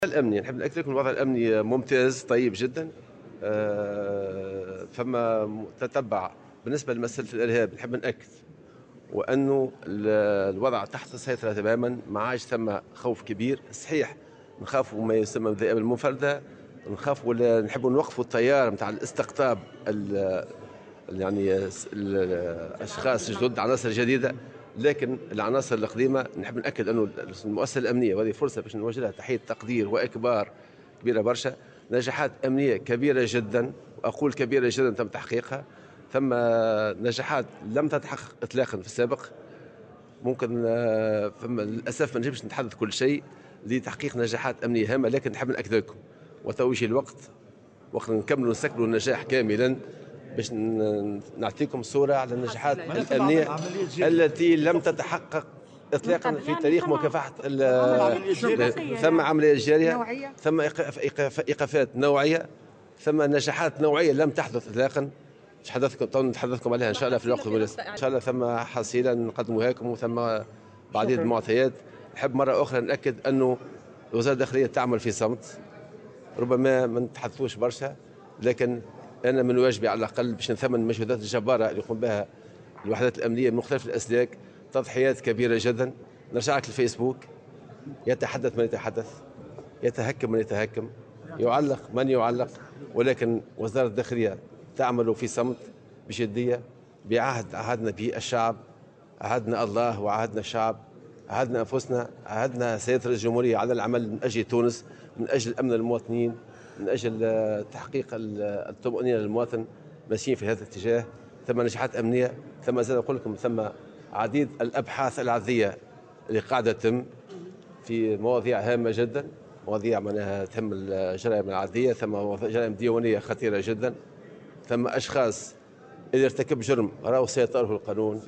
الأمني نحب نأكد لكم الوضع الأمني ممتاز طيب جدا. فما تتبع بالنسبة لمسألة الإرهاب نحب نأكد وأنه الوضع تحت السيطرة تماما، ما عادش ثم خوف كبير. صحيح نخافوا ما يسمى بالذئاب المنفردة، نخاف ولا نحبوا نوقفوا التيار نتاع الاستقطاب يعني الاشخاص الجدد، عناصر جديده. لكن العناصر القديمه نحب ناكد انه المؤسسه الامنيه، وهذه فرصه باش نوجه لها تحيه تقدير واكبار كبيره برشا، نجاحات امنيه كبيره جدا، واقول كبيره جدا تم تحقيقها. ثم نجاحات لم تتحقق اطلاقا في السابق. ممكن فما للاسف ما نجمش نتحدث كل شيء لتحقيق نجاحات امنيه هامه، لكن نحب ناكد لكم وتوجيه الوقت وقت نكملوا نستكملوا النجاح كاملا باش نعطيكم صورة على النجاحات الأمنية التي لم تتحقق إطلاقا في تاريخ مكافحة ثم عمليات جارية، ثم إيقافات نوعية، ثم نجاحات نوعية لم تحدث إطلاقا نتحدثكم عليها إن شاء الله في الوقت المناسب. إن شاء الله ثم حصيلة نقدمها لكم، وثم بعديد المعطيات. نحب مرة أخرى نأكد أنه وزارة الداخلية تعمل في صمت، ربما ما نتحدثوش برشا، لكن انا من واجبي على الاقل باش نثمن المجهودات الجباره اللي يقوم بها الوحدات الامنيه من مختلف الاسلاك. تضحيات كبيره جدا. نرجع لك الفيسبوك، يتحدث من يتحدث، يتهكم من يتهكم، يعلق من يعلق، ولكن وزاره الداخليه تعمل في صمت بجديه بعهد عهدنا به الشعب، عهدنا الله وعهدنا الشعب، عهدنا انفسنا، عهدنا سياده رئيس الجمهوريه على العمل من اجل تونس، من اجل امن المواطنين، من اجل تحقيق الطمأنينة للمواطن. ماشيين في هذا الاتجاه. ثم نجاحات امنيه، ثم زاد اقول لكم ثم عديد الابحاث العدليه اللي قاعده تتم في مواضيع هامه جدا، مواضيع معناها تهم الجرائم العاديه، ثم جرائم ديوانيه خطيره جدا، ثم اشخاص اللي ارتكب جرم راهو سيطره القانون.